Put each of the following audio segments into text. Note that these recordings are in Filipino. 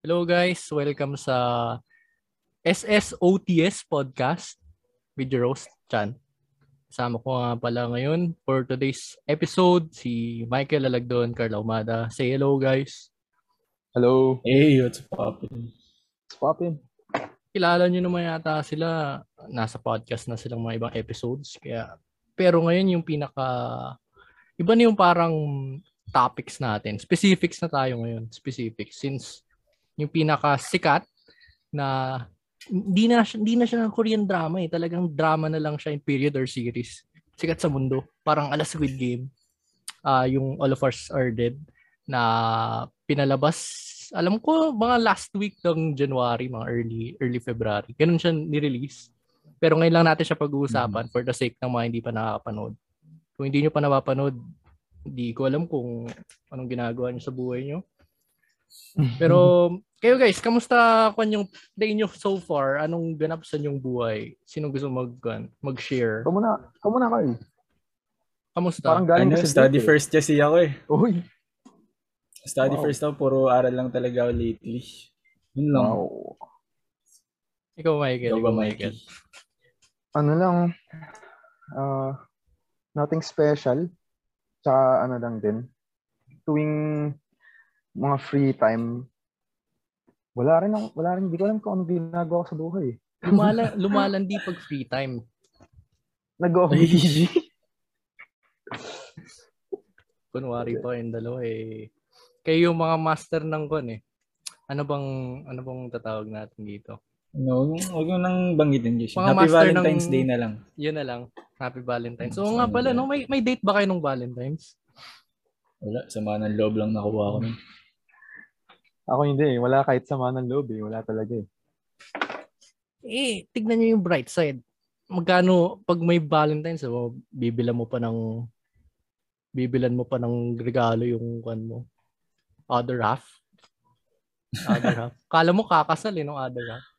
Hello guys, welcome sa SSOTS podcast with your host, Chan. Kasama ko nga pala ngayon for today's episode si Michael Alagdon, Carla Umada. Say hello guys. Hello. Hey, what's poppin'? What's poppin'? Kilala nyo naman yata sila, nasa podcast na silang mga ibang episodes. Pero ngayon yung iba na yung parang topics natin. Specifics na tayo ngayon. Specifics. Since yung pinaka-sikat na hindi na siya ng Korean drama eh. Talagang drama na lang siya in period or series. Sikat sa mundo. Parang ala Squid Game. Yung All of Us Are Dead na pinalabas. Alam ko mga last week ng January, mga early February. Ganun siya ni-release. Pero ngayon lang natin siya pag-uusapan for the sake ng mga hindi pa nakakapanood. Kung hindi nyo pa napapanood, hindi ko alam kung anong ginagawa nyo sa buhay nyo. Pero kayo guys, kamusta yung day nyo so far? Anong ganap sa inyong buhay? Sino gusto mag-share? Kamu na kayo. Kamusta? Parang galing kasi Study first kasi ako eh. Uy. Study first ako, puro aral lang talaga ako lately. Yun lang. Wow. Ikaw Michael. Ano lang, nothing special. Tsaka ano lang din. Tuwing mga free time, wala rin, hindi ko alam kung ano ginagawa ko sa buhay. Lumalandi pag free time. Nag-OBG. Kunwari pa yung dalawa eh. Kayo yung mga master ng kon eh. Ano bang tatawag natin dito? No, huwag mo nang banggitin, Josh. Mga Happy master Valentine's ng, Day na lang. Yun na lang. Happy Valentine's. So nga pala, no, may date ba kayo nung Valentine's? Wala, sama ng loob lang nakuha ko nun. Ako hindi eh. Wala kahit sama ng loob eh. Wala talaga eh. Tignan nyo yung bright side. Magkano pag may Valentine's, bibilan mo pa ng regalo yung kan mo. Other half. Kala mo kakasal eh, no other half.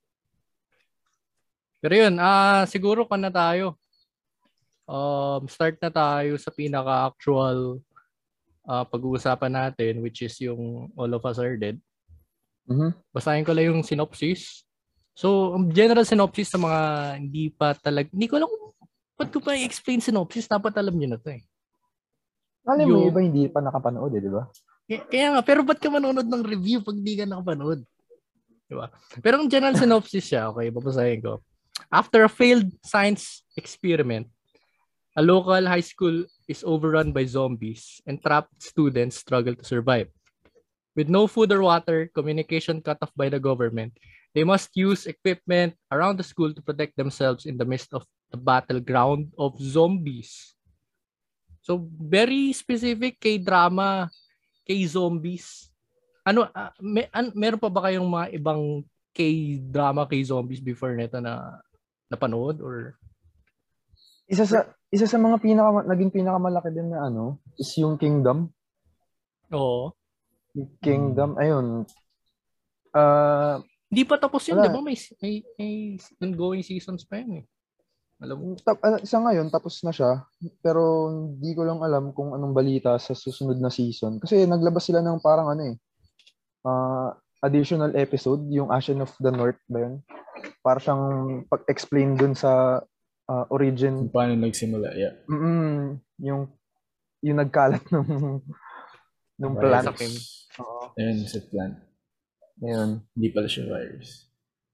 Pero yun, siguro na tayo. Start na tayo sa pinaka-actual pag-uusapan natin, which is yung All of Us Are Dead. Mm-hmm. Basahin ko lang yung synopsis. So, general synopsis sa mga hindi ko alam kung ba't ko pa i-explain synopsis. Dapat alam nyo na to eh. Alam mo, iba hindi pa nakapanood eh, di ba? Kaya nga, pero ba't ka manonood ng review pag di ka nakapanood? Diba? Pero ang general synopsis siya, okay, babasahin ko. After a failed science experiment, a local high school is overrun by zombies and trapped students struggle to survive. With no food or water, communication cut off by the government, they must use equipment around the school to protect themselves in the midst of the battleground of zombies. So, very specific kay drama, kay zombies. Meron pa ba kayong mga ibang kay drama, kay zombies before nito na napanood or isa sa mga naging pinakamalaki din na is yung Kingdom. Oo. Kingdom, ayun. Hindi pa tapos yun, di ba? May ongoing seasons pa yun eh. Alam mo? Sa ngayon, tapos na siya. Pero hindi ko lang alam kung anong balita sa susunod na season. Kasi naglabas sila ng parang additional episode, yung Ashen of the North ba yun? Para siyang pag-explain dun sa origin. Kung paano nagsimula, yeah. Yung nagkalat ng plant. Ayun, sa plant. Ayun. Hindi pala siya virus.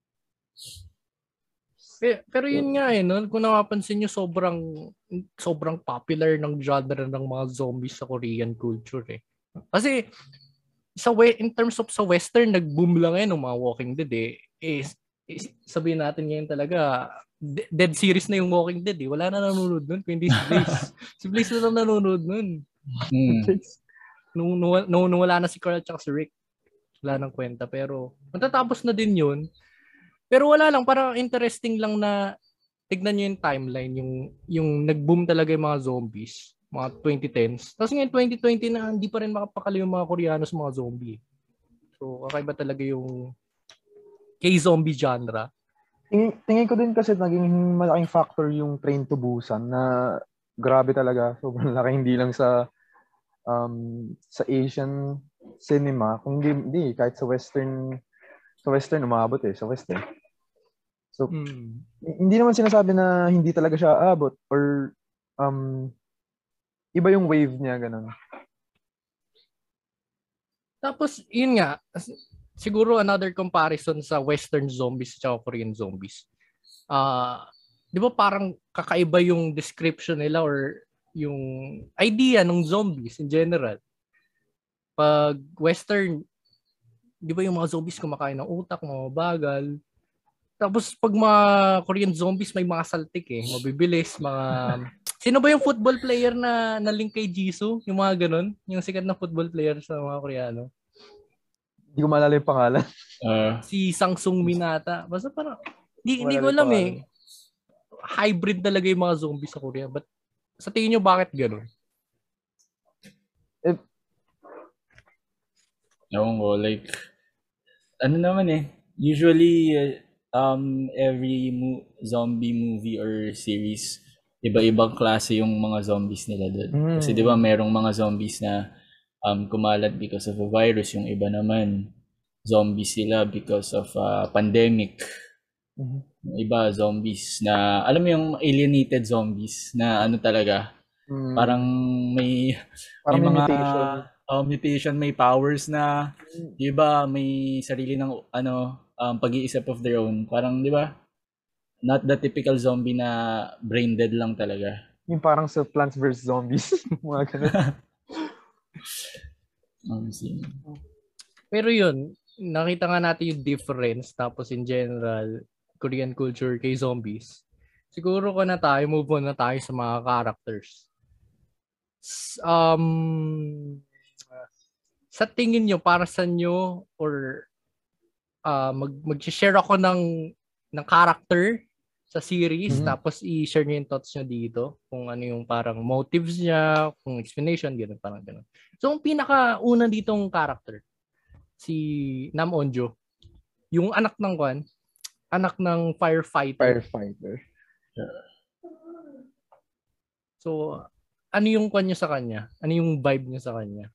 Pero yun nga eh, no? Kung napapansin nyo, sobrang popular ng genre ng mga zombies sa Korean culture eh. Kasi in terms of sa Western, nag-boom lang ng mga Walking Dead eh. Sabihin natin ngayon talaga, dead series na yung Walking Dead eh. Wala na nanonood nun, kung hindi si Blaze. Si Blaze na lang nanonood nun. Nung wala na si Carl at si Rick, wala nang kwenta. Pero matatapos na din yun. Pero wala lang, parang interesting lang na tignan nyo yung timeline, yung nag-boom talaga yung mga zombies, mga 2010s. Tapos ngayon 2020 na hindi pa rin makapakali yung mga Koreano sa mga zombie. So kakaiba talaga yung K-zombie genre. Tingin ko din kasi naging malaking factor yung Train to Busan na grabe talaga. Sobrang laki, hindi lang sa Asian cinema, kung hindi kahit sa western umabot sa western. So hindi naman sinasabi na hindi talaga siya aabot or iba yung wave niya ganun. Tapos yun nga, siguro another comparison sa western zombies at Korean zombies. Di ba parang kakaiba yung description nila or yung idea ng zombies in general. Pag western, di ba yung mga zombies kumakain ng utak, mga bagal. Tapos pag mga Korean zombies may mga saltik mabibilis, mga... Sino ba yung football player na link kay Jisoo? Yung mga ganun? Yung sikat na football player sa mga Koreano? Hindi ko maalala yung pangalan. Si Sang Sung-min ata. Basta parang... Hindi ko alam Hybrid talaga yung mga zombies sa Korea. But sa tingin nyo, bakit ganun? Ewan ko, like... Ano naman usually... every zombie movie or series, iba-ibang klase yung mga zombies nila doon. Kasi 'di ba merong mga zombies na kumalat because of a virus, yung iba naman zombies sila because of pandemic. Yung iba zombies na alam mo yung alienated zombies na ano talaga parang may mga mutation, may powers na, 'di ba, may sarili ng pag-iisip of their own. Parang, di ba? Not the typical zombie na brain dead lang talaga. Yung parang sa Plants vs. Zombies. Mga ganun. Pero yun, nakita nga natin yung difference. Tapos in general, Korean culture kay zombies. Siguro move on na tayo sa mga characters. Sa tingin nyo, para sa nyo, or mag-share ako ng character sa series, tapos i-share niyo yung thoughts niyo dito kung ano yung parang motives niya, kung explanation, gano'n, parang gano'n. So, ang pinaka-una ditong character, si Nam Onjo, yung anak ng firefighter. So, ano yung kanya sa kanya? Ano yung vibe niya sa kanya?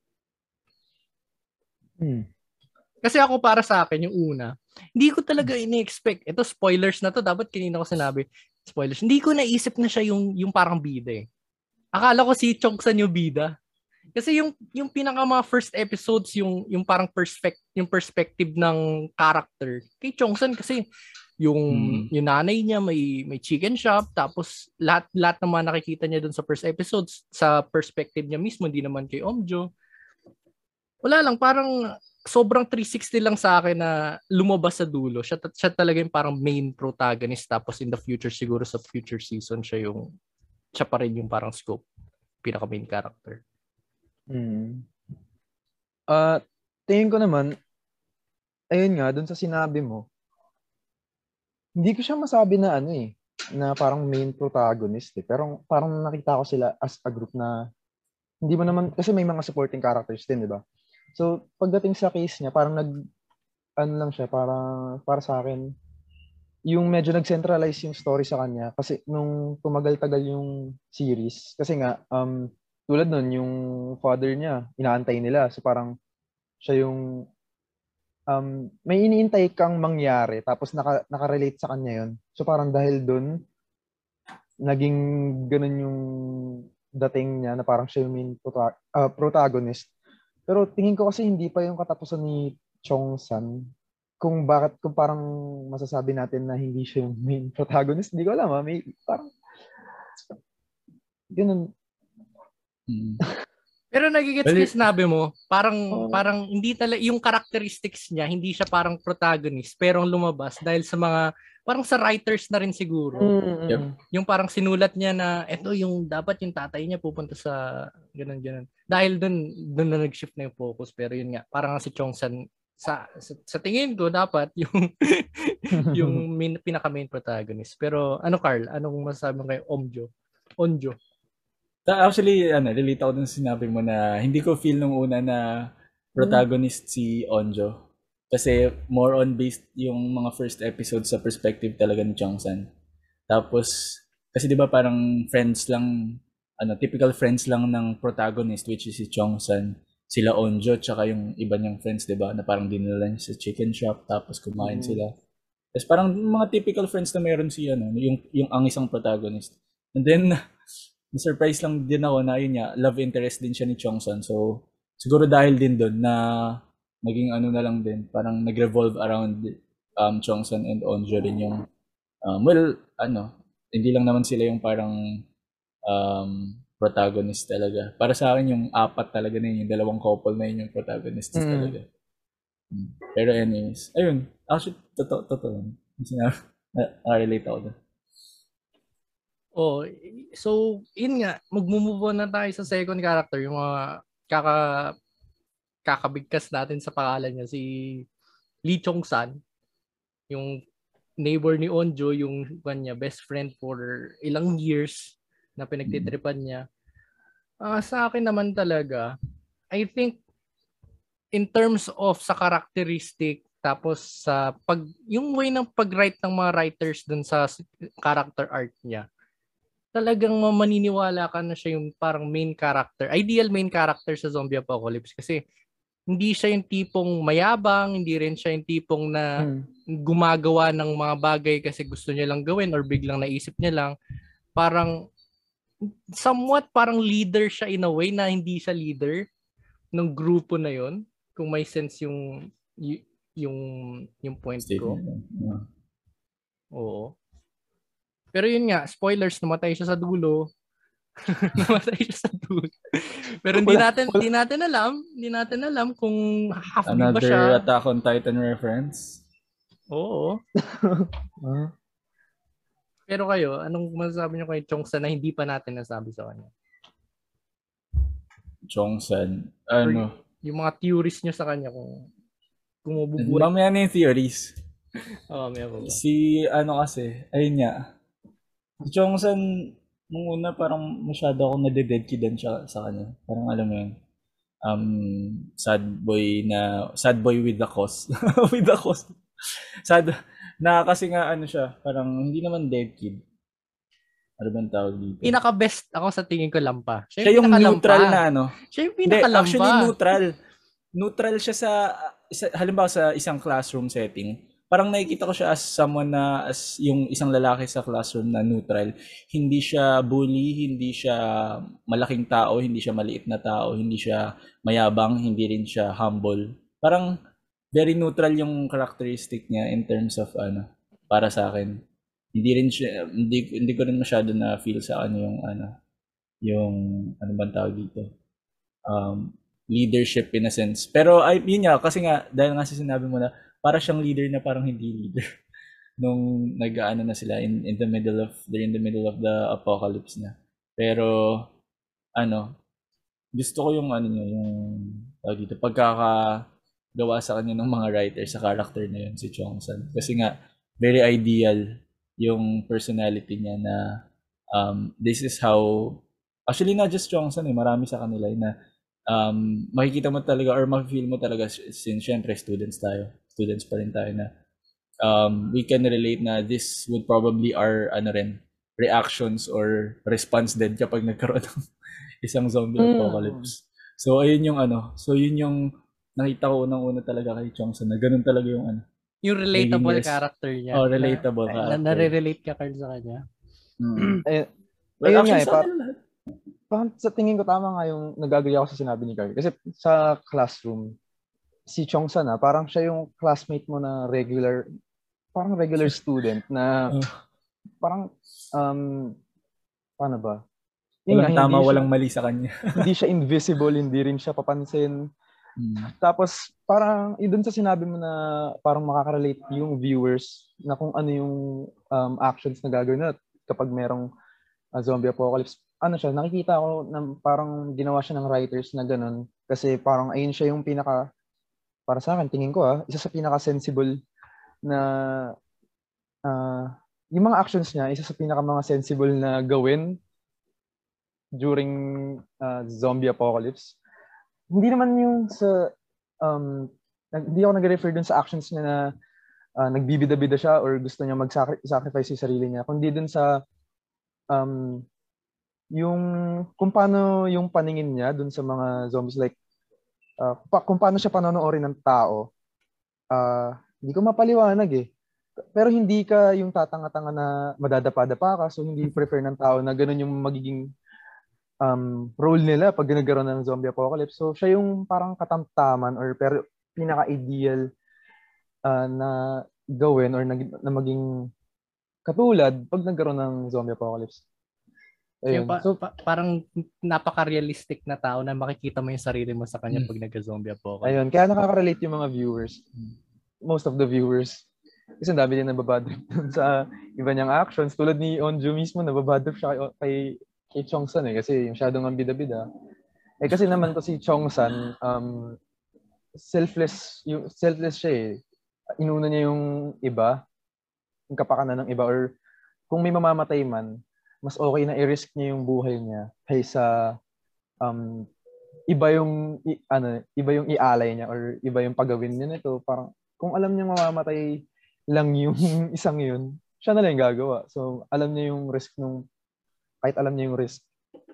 Kasi ako, para sa akin, yung una, hindi ko talaga ini-expect. Ito, spoilers na to. Dapat kanina ko sinabi, spoilers. Hindi ko naisip na siya yung parang bida Akala ko si Chongsan yung bida. Kasi yung pinaka mga first episodes, yung parang perspective ng character kay Chongsan, kasi yung nanay niya may chicken shop, tapos lahat ng mga nakikita niya dun sa first episodes, sa perspective niya mismo, hindi naman kay Omjo. Wala lang, parang sobrang 360 lang sa akin na lumabas sa dulo. Siya talaga yung parang main protagonist, tapos in the future, siguro sa future season, siya pa rin yung parang scope, pinaka main character. Tingin ko naman, ayun nga, dun sa sinabi mo, hindi ko siya masabi na na parang main protagonist Pero parang nakita ko sila as a group na hindi mo naman, kasi may mga supporting characters din, di ba? So, pagdating sa case niya, parang lang siya, para sa akin, yung medyo nag-centralize yung story sa kanya. Kasi nung tumagal-tagal yung series, kasi nga, tulad nun, yung father niya, inaantay nila. So, parang siya yung, may iniintay kang mangyari, tapos nakarelate sa kanya yun. So, parang dahil dun, naging ganun yung dating niya, na parang siya yung main protagonist. Pero tingin ko kasi hindi pa yung katapusan ni Chongsan. Kung parang masasabi natin na hindi siya yung main protagonist, hindi ko alam. May parang ganun. Pero nagigets ko sinabi mo, parang hindi talaga yung characteristics niya, hindi siya parang protagonist, pero ang lumabas dahil sa mga parang sa writers na rin siguro. Yung parang sinulat niya na eto yung dapat yung tatay niya pupunta sa ganun. Dahil doon na nag-shift na yung focus, pero yun nga, parang si Chongsan sa tingin ko dapat yung pinaka main protagonist. Pero Carl, anong masasabi mo kay Onjo? Actually, relate ako dun sinabi mo na hindi ko feel nung una na protagonist si Onjo. Kasi more on based yung mga first episode sa perspective talaga ni Chongsan. Tapos, kasi di ba parang friends lang, typical friends lang ng protagonist, which is si Chongsan. sila Onjo tsaka yung iba niyang friends, 'di ba? Na parang dinala niya sa chicken shop tapos kumain sila. Tapos parang mga typical friends na meron si ano, yung ang isang protagonist. And then na-surprise lang din ako na yun nga, love interest din siya ni Chongson. So siguro dahil din doon na naging ano na lang din, parang nag-revolve around Chongson and Onjo rin yung well, ano, hindi lang naman sila yung parang protagonist talaga. Para sa akin yung apat talaga na yun, yung dalawang couple na yun yung protagonists talaga. Pero anyways, ayun, actually, totoo. Relate ako doon. Oh, so yun nga, mag-move on na tayo sa second character, yung mga kakabigkas natin sa pangalan niya, si Lee Chong-san, yung neighbor ni Onjo, yung kanya best friend for ilang years na pinagtitripan niya. Sa akin naman talaga, I think in terms of sa characteristic, tapos sa yung way ng pag-write ng mga writers dun sa character arc niya, talagang maniniwala ka na siya yung parang main character, ideal main character sa Zombie Apocalypse kasi hindi siya yung tipong mayabang, hindi rin siya yung tipong na gumagawa ng mga bagay kasi gusto niya lang gawin or biglang naisip niya lang. Parang somewhat parang leader siya in a way na hindi siya leader ng grupo na yon, kung may sense yung point ko. Oo. Pero yun nga, spoilers, namatay siya sa dulo. Pero hindi natin alam kung half-big ba siya. Another Attack on Titan reference. Oo. Pero kayo, anong masasabi niyo kay Chongsan na hindi pa natin nasabi sa kanya? Chongsan, ano? Yung mga theories niyo sa kanya kung mabubuhay. Mamaya na yung theories. Mamaya pa ba? Si ano kasi, ayun nga. Si Chongsan, nung una parang masyado akong nade-deadkidan siya sa kanya. Parang alam mo yun, sad boy with the cause. With the cause. Sad na kasi nga ano siya, parang hindi naman dead kid. Ano bang tawag dito? Pinaka-best ako sa tingin ko lampa. Siya yung neutral na ano. Siya yung pinaka-lampa. Actually neutral. Neutral siya sa halimbawa sa isang classroom setting. Parang nakikita ko siya as someone na as yung isang lalaki sa classroom na neutral. Hindi siya bully, hindi siya malaking tao, hindi siya maliit na tao, hindi siya mayabang, hindi rin siya humble. Parang very neutral yung characteristic niya in terms of ano, para sa akin. Hindi ko rin masyado na feel sa ano yung ano bang tawag dito. Leadership in a sense. Pero yun nga, kasi nga dahil nga sinabi mo na para siyang leader na parang hindi leader nung nag-aano na sila they're in the middle of the apocalypse na. Pero ano, gusto ko yung ano niya, yung tawag dito, pagkakagawa sa kanya ng mga writers sa character na yun, si Chongsan. Kasi nga very ideal yung personality niya na this is how actually not just Chongsan marami sa kanila na makikita mo talaga or ma-feel mo talaga since syempre students pa rin tayo na we can relate na this would probably our reactions or response din kapag nagkaroon ng isang zombie apocalypse. So ayun yung yun yung nakita ko unang-una talaga kay Chongsan na ganun talaga yung yung relatable character niya. Oh, relatable character. Nare-relate ka sa kanya. Ayun nga parang sa tingin ko tama nga yung nag-agree ako sa sinabi ni Carl. Kasi sa classroom, si Chongsan parang siya yung classmate mo na regular student na parang paano ba? Walang tama, walang mali sa kanya. Hindi siya invisible, hindi rin siya papansin. Tapos parang doon sa sinabi mo na parang makaka-relate yung viewers na kung ano yung actions na gagawin na kapag merong zombie apocalypse. Ano siya, nakikita ko na parang ginawa siya ng writers na ganun kasi parang ayun siya yung para sa akin, tingin ko isa sa pinaka-sensible na yung mga actions niya, isa sa mga sensible na gawin during zombie apocalypse. Hindi naman yung sa hindi ako nag-refer dun sa actions niya na nagbibida-bida siya or gusto niya mag-sacrifice yung sarili niya, kundi dun sa yung kung paano yung paningin niya dun sa mga zombies, like kung paano siya panonoorin ng tao, hindi ko mapaliwanag eh. Pero hindi ka yung tatanga-tanga na madadapa-dapa ka, so hindi prefer ng tao na ganun yung magiging role nila pag nagkaroon ng zombie apocalypse. So siya yung parang katamtaman or pero pinaka-ideal na gawin or na maging katulad pag nagkaroon ng zombie apocalypse. Ayun. Parang napaka-realistic na tao na makikita mo yung sarili mo sa kanya pag nagka-zombie apocalypse. Ayun, kaya nakaka-relate yung mga viewers. Most of the viewers. Kasi ang dami din nababadrip sa iba niyang actions. Tulad ni Onju mismo, nababadrip siya kay Chongsan eh. Kasi yung masyadong ang bida-bida. Eh kasi naman to si Chongsan, selfless siya eh. Inuna niya yung iba, yung kapakanan ng iba, or kung may mamamatay man, mas okay na i-risk niya yung buhay niya kaysa iba yung ialay niya or iba yung pagawin niya nito. Parang kung alam niya mamamatay lang yung isang yun, siya na lang yung gagawa. So, alam niya yung risk kahit alam niya yung risk.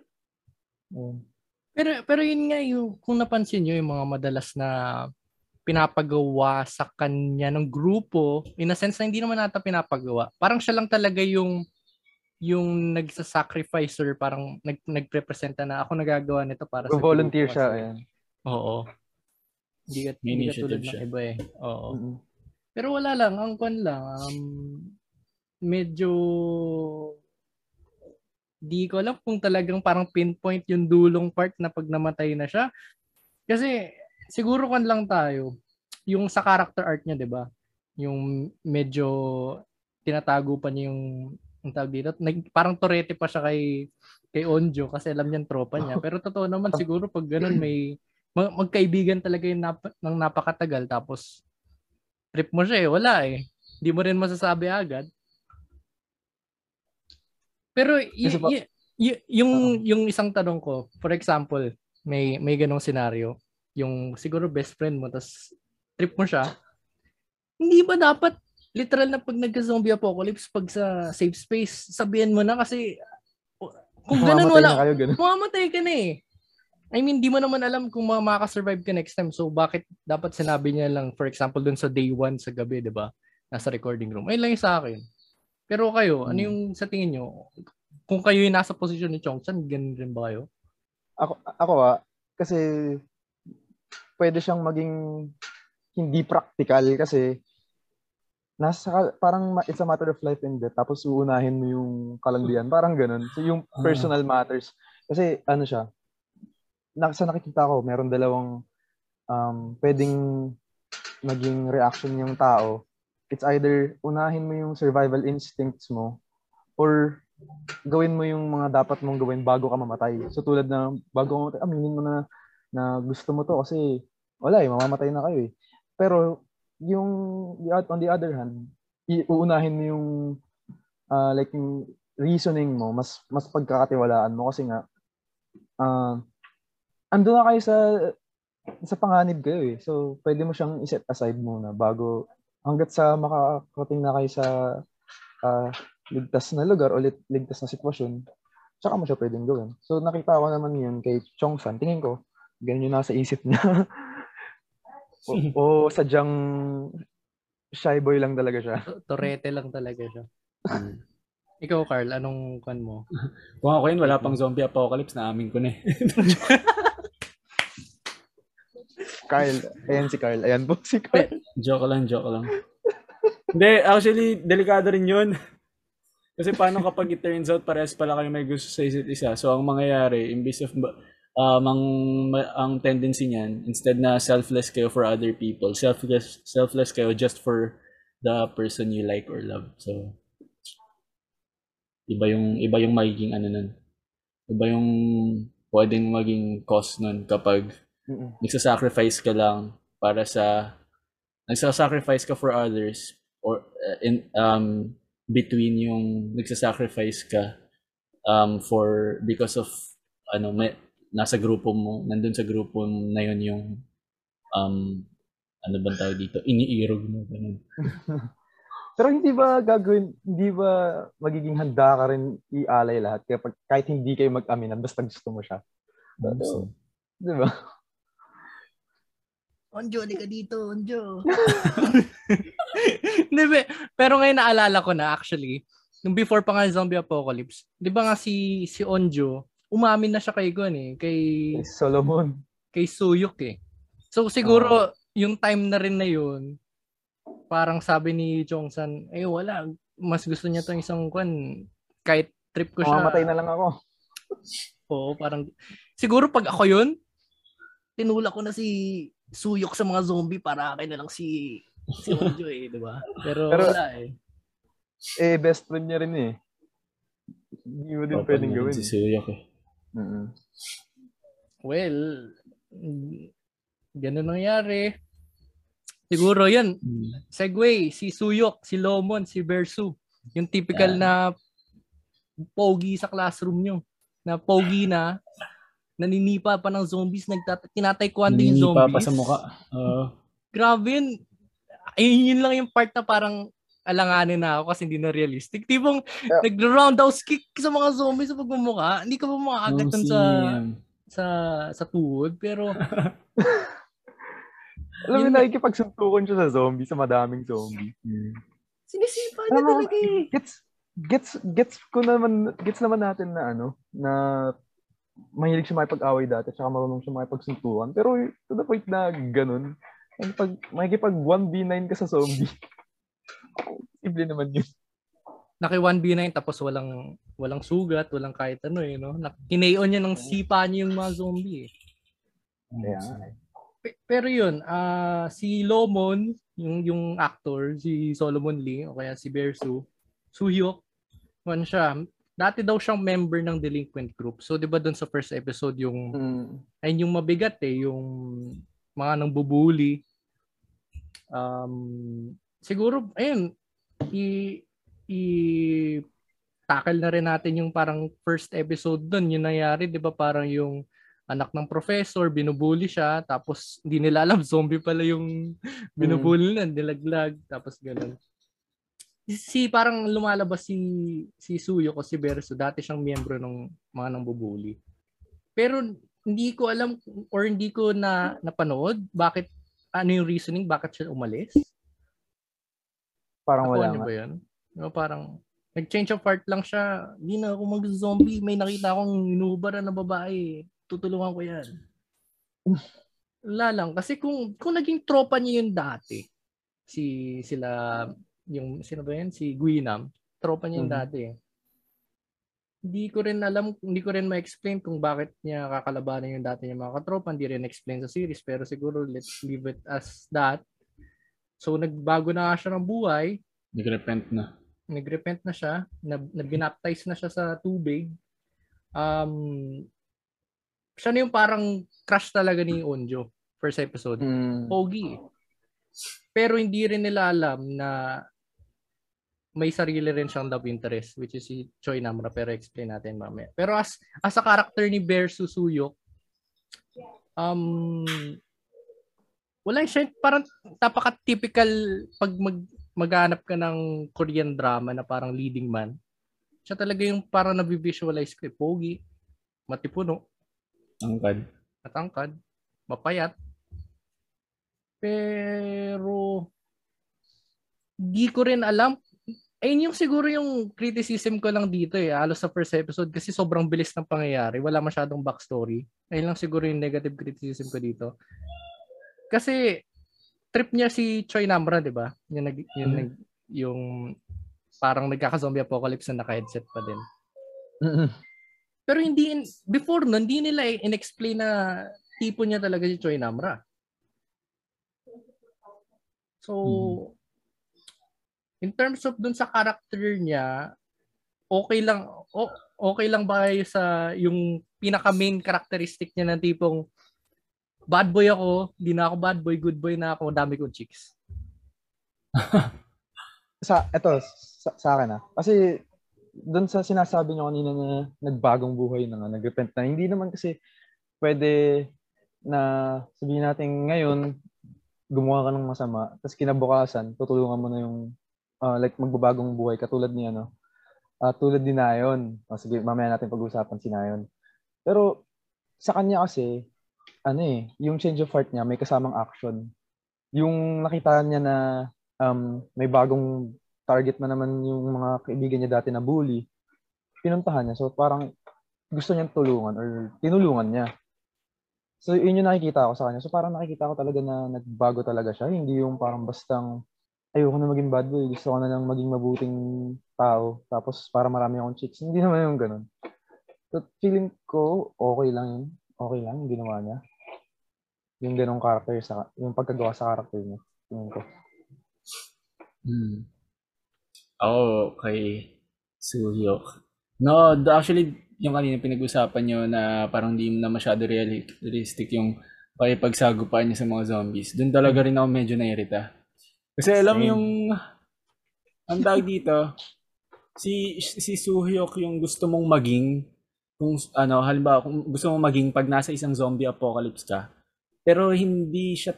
Pero yun nga yung, kung napansin niyo yung mga madalas na pinapagawa sa kanya ng grupo, in a sense na hindi naman nata pinapagawa. Parang siya lang talaga yung nagsa-sacrifice or parang nagre-presenta na ako nagagawa nito para sa volunteer siya. Ayan. Oo. Hindi katulad ng iba eh. Oo. Mm-hmm. Pero wala lang, ang kwan lang, medyo di ko alam kung talagang parang pinpoint yung dulong part na pag namatay na siya. Kasi siguro kwan lang tayo, yung sa character art niya, 'di ba? Yung medyo tinatago pa niya yung tawag dito, parang torete pa siya kay Onjo kasi alam niyan tropa niya. Pero totoo naman siguro pag ganun may magkaibigan talaga yung ng napakatagal tapos trip mo siya eh, wala eh. Hindi mo rin masasabi agad. Pero yung isang tanong ko, for example, may ganong scenario, yung siguro best friend mo tas trip mo siya, hindi ba dapat literal na pag nagka-zombie apocalypse pag sa safe space, sabihin mo na kasi kung ganun wala, mamamatay ka na eh. I mean, di mo naman alam kung makaka-survive ka next time. So, bakit dapat sinabi niya lang, for example, dun sa day 1 sa gabi, di ba? Nasa recording room. Ayun lang yung sa akin. Pero kayo, ano yung sa tingin nyo? Kung kayo yung nasa posisyon ni Chongsan, ganun rin ba kayo? Ako kasi pwede siyang maging hindi practical kasi parang it's a matter of life and death tapos uunahin mo yung kalandian. Parang ganun. So, yung personal matters. Kasi ano siya, sa nakikita ko, meron dalawang pwedeng maging reaction yung tao. It's either unahin mo yung survival instincts mo or gawin mo yung mga dapat mong gawin bago ka mamatay. So tulad na bago ka mamatay, aminin mo na gusto mo to kasi wala eh, mamamatay na kayo eh. Pero yung on the other hand, uunahin mo yung like yung reasoning mo, mas pagkakatiwalaan mo kasi nga ando na kayo sa panganib kayo eh. So, pwede mo siyang i-set aside muna bago hanggat sa makakating na kayo sa ligtas na lugar o ligtas na sitwasyon. Tsaka mo siya pwedeng gawin. So, nakita ko naman yun kay Chongsan. Tingin ko, ganyan yung nasa isip niya. o sadyang shy boy lang talaga siya. Torete lang talaga siya. Ikaw, Carl, anong kan mo? Kung ako yun, wala pang zombie apocalypse, naamin ko na eh. Carl, ayan si Carl. Ayan po si Carl. Joke lang. Hindi, actually, delikado rin yun. Kasi paano kapag it turns out parehas pala kayo may gusto sa isa't isa? So, ang mangyayari, imbis of ang tendency niyan, instead na selfless kayo for other people, selfless kayo just for the person you like or love. So, iba yung magiging ano nun. Iba yung pwedeng maging cause nun kapag nagsasacrifice ka lang nagsasacrifice ka for others or between yung nagsasacrifice ka because of nasa grupo mo, nandun sa grupo na yun yung ano bang tawag dito, iniirog mo ganun. Pero hindi ba magiging handa ka rin ialay lahat kahit hindi kayo mag-aminan basta gusto mo siya? Di ba? Onjo, di ka dito, Onjo. Pero ngayon naalala ko na actually, nung before pa nga zombie apocalypse, di ba nga si Onjo, umamin na siya kay kay Solomon. Kay Suyok eh. So siguro yung time na rin na yun, parang sabi ni Jongsan, wala, mas gusto niya tong isang kahit trip ko siya. Mamamatay na lang ako. Oo, parang siguro pag ako yun, tinulak ko na si Suyok sa mga zombie para akin na lang si Onjo di ba? Pero wala best friend niya rin eh. Hindi mo din pwedeng gawin. Si Suyok Well, ganun nangyari. Siguro yun. Segue, si Suyok, si Lomon, si Bersu. Yung typical na pogi sa classroom nyo. Na pogi na, naninipa pa ng zombies, tinataekwondo yung zombies. Naninipa pa sa mukha. Grabe yun. Yun lang yung part na parang alanganin na ako kasi hindi na realistic. Tipong nag-roundhouse kick sa mga zombies sa pagmumukha. Hindi ka pa makakagat sa tuhod. Pero alam mo, nakikipagsuntukan siya sa zombie, sa madaming zombie. Sinisipa niya talaga eh. Gets naman natin na na mahilig siya makipag-away dati tsaka marunong siya makipagsuntukan. Pero to the point na ganun, makikipag 1v9 ka sa zombie. Simple naman yun. Naki 1v9 tapos walang sugat, walang kahit no? Kineo niya ng sipa niya yung mga zombie eh. Pero yun, si Lomon, yung actor, si Solomon Lee, o kaya si Bersu, Suyok, siya, dati daw siyang member ng delinquent group. So, di ba doon sa first episode, yung mabigat yung mga nang bubuli. Siguro, ayun, tackle na rin natin yung parang first episode doon. Yung nangyari, di ba parang yung anak ng professor, binubuli siya, tapos hindi nila alam, zombie pala yung binubuli nila, nilaglag, tapos gano'n. Parang lumalabas si Suyo o si Berso, dati siyang miyembro ng mga nangbubuli. Pero hindi ko alam or hindi ko napanood bakit, ano yung reasoning, bakit siya umalis? Parang wala ba yun? Parang nag-change of heart lang siya, hindi na ako mag-zombie, may nakita akong inuhubaran na babae, tutulungan ko yan. Wala lang. Kasi kung naging tropa niya yun dati, sila, yung, sino ba yan? Si Guinam. Tropa niya yun dati. Hindi ko rin alam, hindi ko rin ma-explain kung bakit niya kakalabanan yung dati niya mga katropa. Hindi rin explain sa series. Pero siguro, let's leave it as that. So, nagbago na siya ng buhay. Nag-repent na siya. Nabinaptize na siya sa tubig. Siya na yung parang crush talaga ni Onjo. First episode. Pogi. Pero hindi rin nila alam na may sarili rin siyang love interest, which is si Choi Namra, pero explain natin mamaya. Pero as a character ni Bear Susuyok, wala siya, parang napaka-typical pag maghanap ka ng Korean drama na parang leading man. Siya talaga yung parang nabivisualize ko, pogi, matipuno, matangkad, mapayat. Pero di ko rin alam. Ayun yung siguro yung criticism ko lang dito halos sa first episode kasi sobrang bilis ng pangyayari. Wala masyadong backstory. Ayun lang siguro yung negative criticism ko dito. Kasi trip niya si Choi Namra, di ba? Yung parang nagkaka-zombie apocalypse na naka-headset pa din. Pero before nun, hindi nila in-explain na tipo niya talaga si Choi Namra. So, in terms of dun sa character niya, okay lang ba kayo sa yung pinaka-main characteristic niya ng tipong bad boy ako, di na ako bad boy, good boy na ako, dami kong chicks. Sa akin kasi doon sa sinasabi niyo kanina na nagbagong buhay na nag-repent na, hindi naman kasi pwede na sabihin natin ngayon gumawa ka ng masama, tapos kinabukasan tutulungan mo na yung like magbabagong buhay katulad ni tulad ni Nayon. Sige, mamaya natin pag-usapan si Nayon. Pero sa kanya kasi yung change of heart niya may kasamang action. Yung nakita niya na may bagong target na naman yung mga kaibigan niya dati na bully, pinuntahan niya. So parang gusto niyang tulungan or tinulungan niya. So yun yung nakikita ko sa kanya. So parang nakikita ko talaga na nagbago talaga siya. Hindi yung parang bastang ayoko na maging bad boy. Gusto ko na lang maging mabuting tao. Tapos para marami akong chicks. Hindi naman yung ganun. So feeling ko okay lang yun. Okay lang yung ginawa niya. Yung ganong character yung pagkagawa sa character niya. Tingin ko. Ako kay Suhyok. No, actually, yung kanina pinag-usapan nyo na parang di na masyado realistic yung pakipagsagupan niya sa mga zombies. Doon talaga rin ako medyo nairita. Kasi alam Same. yung, ang tawag dito, si Suhyok yung gusto mong maging, kung halimbawa, kung gusto mong maging pag nasa isang zombie apocalypse ka, pero hindi siya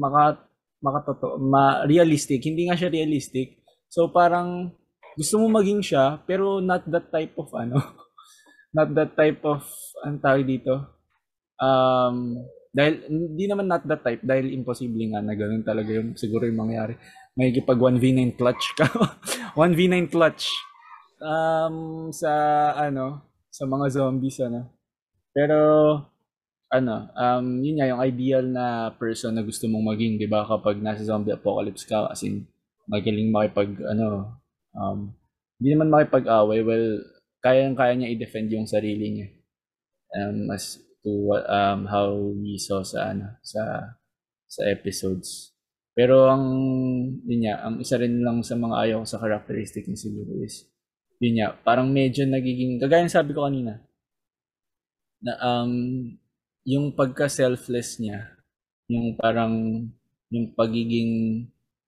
realistic, hindi nga siya realistic. So parang gusto mo maging siya, pero not that type of not that type of, ang tawag dito, dahil, hindi naman not that type, dahil imposible nga na ganun talaga yung siguro yung mangyari. May pag 1v9 clutch ka, 1v9 clutch, sa, sa mga zombies, Pero, yun nga, yung ideal na person na gusto mong maging, di ba, kapag nasa zombie apocalypse ka, as in, magaling hindi naman makipag-away, well, kaya niya i-defend yung sarili niya. As to how we saw sa episodes. Pero yun nga, ang isa rin lang sa mga ayaw ko sa characteristic ni siguro is, yun nga, parang medyo nagiging, kagaya ng sabi ko kanina, na yung pagka-selfless niya, yung parang, yung pagiging,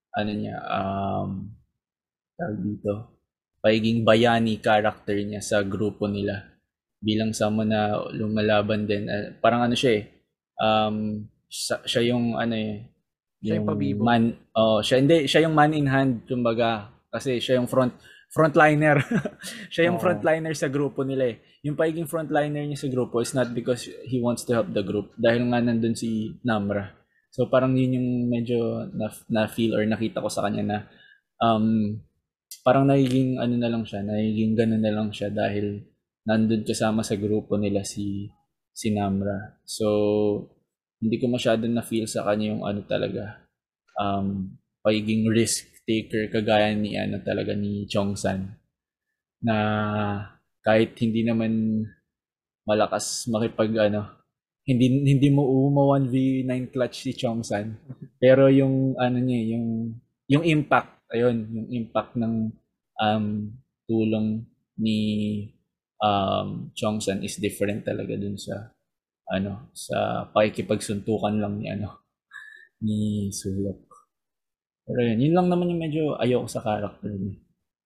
tawag dito, pagiging bayani character niya sa grupo nila. Bilang someone na lumalaban din. Parang siya siya yung Siya yung pabibo. siya yung man in hand, kumbaga. Kasi siya yung frontliner. Siya yung frontliner sa grupo nila eh. Yung pagiging frontliner niya sa grupo is not because he wants to help the group. Dahil nga nandun si Namra. So parang yun yung medyo na-feel or nakita ko sa kanya na parang nagiging na lang siya, nagiging ganun na lang siya dahil nandun kasama sa grupo nila si Namra. So hindi ko masyado na-feel sa kanya yung talaga pagiging risk taker kagaya ni talaga ni Chongsan na kahit hindi naman malakas makipag hindi mo 1v9 clutch si Chongsan pero yung niya yung impact yung impact ng tulong ni Chongsan is different talaga dun sa sa pakikipagsuntukan lang ni Sulok. Pero yun lang naman yung medyo ayaw ko sa character niya.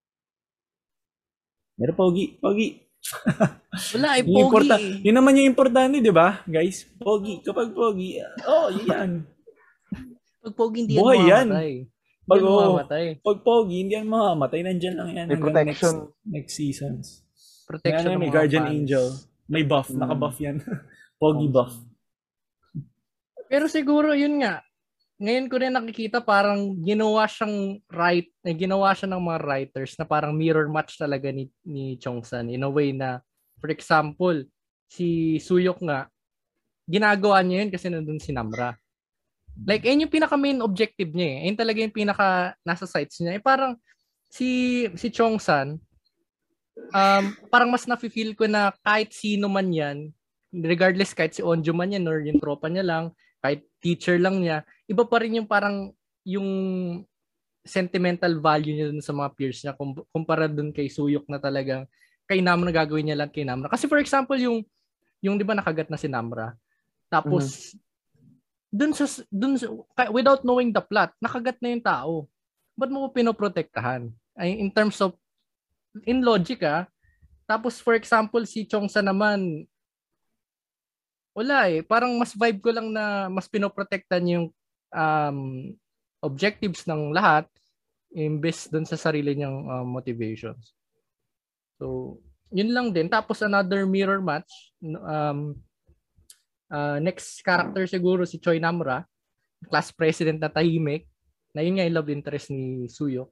Pero pogi. Wala, pogi. Yun naman yung importante, di ba, guys? Pogi. Kapag pogi, yan. Pag pogi, hindi yan mamamatay. Pag pogi, hindi yan mamamatay. Nandyan lang yan hanggang next seasons. Protection may Guardian Angel. May buff. Naka-buff yan. Pogi buff. Pero siguro, yun nga. Ngayon ko rin nakikita parang ginawa siya ng mga writers na parang mirror match talaga ni Chongsan in a way na, for example, si Suyok nga, ginagawa niya yun kasi nandun si Namra. Like, yun yung pinaka main objective niya eh. Yun talaga yung pinaka nasa sights niya. Parang si Chongsan, parang mas nafe-feel ko na kahit sino man yan, regardless kahit si Onjo man yan or yung tropa niya lang, kahit teacher lang niya, iba pa rin yung parang yung sentimental value niya dun sa mga peers niya kumpara dun kay Suyok na talagang kay Namra gagawin niya lang kay Namra. Kasi for example, yung di ba nakagat na si Namra, tapos dun sa without knowing the plot, nakagat na yung tao. Ba't mo pinoprotektahan? Ay, in terms of in logic tapos for example si Chongsa naman wala parang mas vibe ko lang na mas pinoprotektan yung objectives ng lahat imbes dun sa sarili niyang motivations. So yun lang din. Tapos another mirror match Next character siguro si Choi Namra, class president na tahimik. Na yun nga yung love interest ni Suyok.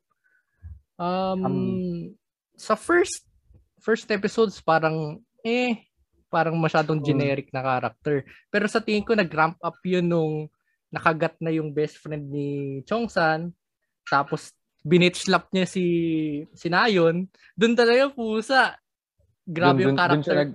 Sa first episodes parang masyadong generic na character. Pero sa tingin ko nag-ramp up yun nung nakagat na yung best friend ni Chongsan. Tapos binitchlap niya si Nayon. Doon talaga pusa. Grabe yung character.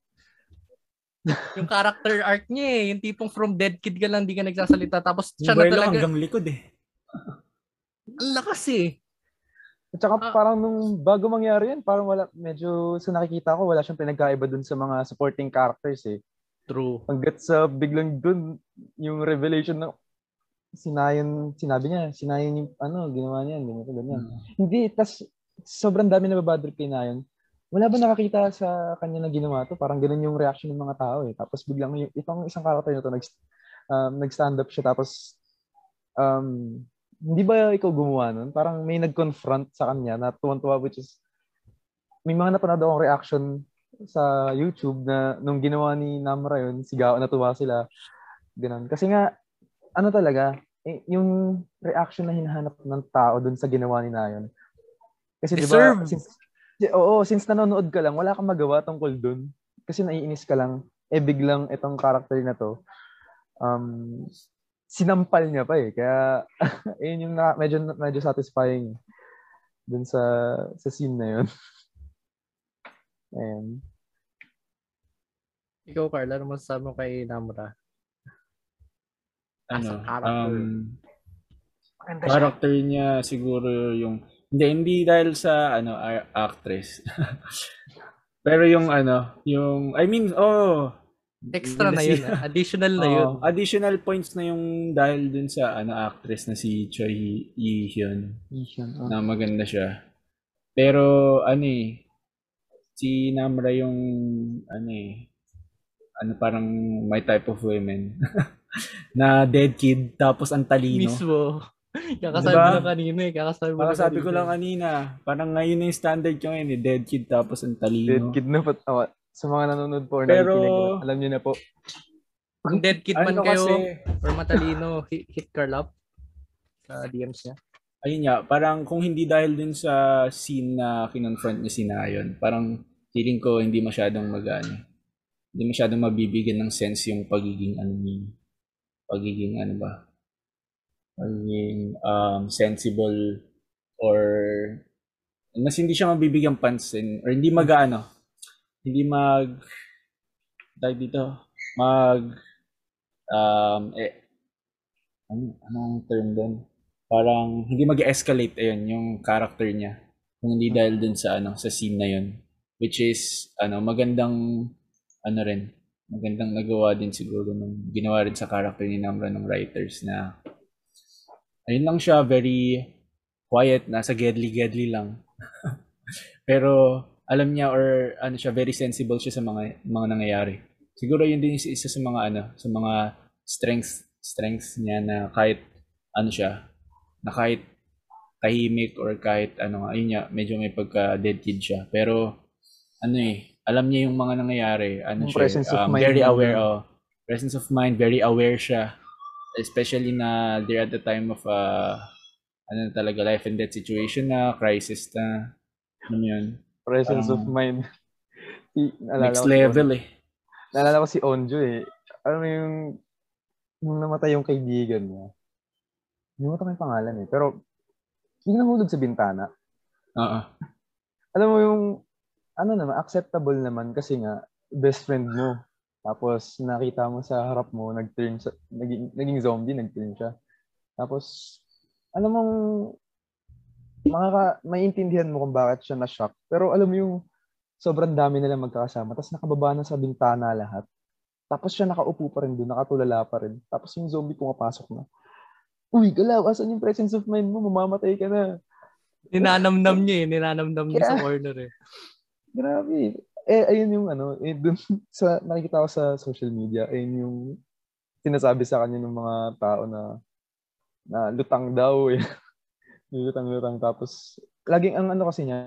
Yung character arc niya eh. Yung tipong from dead kid ka lang, di ka nagsasalita. Tapos siya na talaga. Hanggang likod eh. Ang lakas eh. At saka parang nung bago mangyari yan, parang medyo sa nakikita ko, wala siyang pinagkaiba dun sa mga supporting characters eh. True. Hanggat sa biglang dun, yung revelation na sinabi niya yung ginawa niya, ganyan. Hindi, tas sobrang dami na babadrip kay Nayon. Wala ba nakakita sa kanya na ginawa to? Parang ganun yung reaction ng mga tao eh. Tapos biglang itong isang character na to, nag-stand up siya, tapos hindi ba ikaw gumawa nun? Parang may nag-confront sa kanya na tuwan-tuwa, which is may mga napanood akong reaction sa YouTube na nung ginawa ni Namra yun, sigaw, natuwa sila. Ganun. Kasi nga, talaga, yung reaction na hinahanap ng tao dun sa ginawa ni Nayon. Kasi diba, since nanonood ka lang, wala kang magawa tungkol dun. Kasi naiinis ka lang, biglang itong character na to, sinampal niya pa eh. Kaya, yun yung medyo satisfying dun sa scene na yun. Ayan. Ikaw, Carla, ano masasabi mo kay Namra? Character niya siguro yung hindi dahil sa actress. Pero yung extra na yun, additional na yun. Additional points na yung dahil dun sa actress na si Choi Yi-hyun. Na maganda siya. Pero si Namra yung parang my type of women. Na dead kid tapos ang talino. Mismo. Kakasabi mo lang kanina eh. Kakasabi ko lang kanina. Parang ngayon yung standard ko ngayon eh. Dead kid tapos ang talino. Dead kid na po. Sa mga nanonood po or pero, nakikinig, alam niyo na po. Ang dead kid man kayo or matalino, hit Carl up sa DMs niya. Ayun nga, parang kung hindi dahil dun sa scene na kinonfront niya si Nayon, parang feeling ko hindi masyadong hindi masyadong mabibigyan ng sense yung pagiging sensible or mas hindi siya mabibigyan pansin or hindi anong term doon? Parang hindi mag-escalate yung character niya kung hindi dahil dun sa scene na yun, which is magandang nagawa din siguro nung ginawa rin sa character ni Namra ng writers na ayun lang siya, very quiet, nasa gedli lang. Pero alam niya or siya, very sensible siya sa mga nangyayari. Siguro yun din isa sa mga sa mga strengths niya na kahit na kahit tahimik or kahit ayun niya, medyo may pagka dead kid siya. Pero alam niya yung mga nangyayari. Presence of mind. Very aware. Presence of mind, very aware siya. Especially na they're at the time of talaga life and death situation na, crisis na, yun. Presence of mind. Next level eh. Naalala ko si Onjo eh. Nung namatay yung kaibigan niya. Hindi mo ito may pangalan eh. Pero, hindi nahulog sa bintana. Alam mo yung, acceptable naman kasi nga, best friend mo. Tapos, nakita mo sa harap mo, naging zombie, nag-turn siya. Tapos, alam mong, maiintindihan mo kung bakit siya na-shock. Pero alam mo yung, sobrang dami nilang magkakasama. Tapos, nakababa na sa bintana lahat. Tapos, siya nakaupo pa rin doon, nakatulala pa rin. Tapos, yung zombie pumapasok na. Uy, galaw, asan yung presence of mind mo? Mamamatay ka na. Ninanamnam niya sa corner eh. Grabe. Ayun yung dun sa nakikita ko sa social media, ayun yung sinasabi sa kanya ng mga tao na lutang daw eh. Lutang tapos laging ang kasi niya